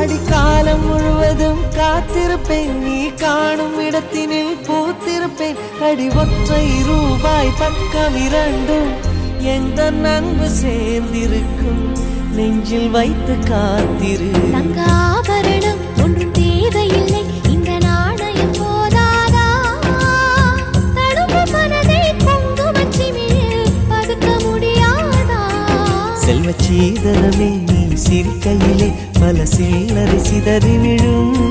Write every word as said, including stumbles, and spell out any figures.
அடிக்காலம் முழுவதும் காத்திருப்பேன், நீ காணும் இடத்தினில் பூத்திருப்பேன். அடி ஒற்றை ரூபாய் பக்கம் இரண்டும் எந்த அன்பு சேர்ந்திருக்கும், நெஞ்சில் வைத்து காத்திரு. தங்க ஆபரணம் ஒன்றும் தேவையில்லை, இந்த நாணயம் போதாதா? தடுப்பு மனதை குங்குமச்சிமிழில் பதுக்க முடியாதா? செல்வச்சீதனமே நீ சிரிக்கையிலே பல சில்லறை சிதறி விழும்.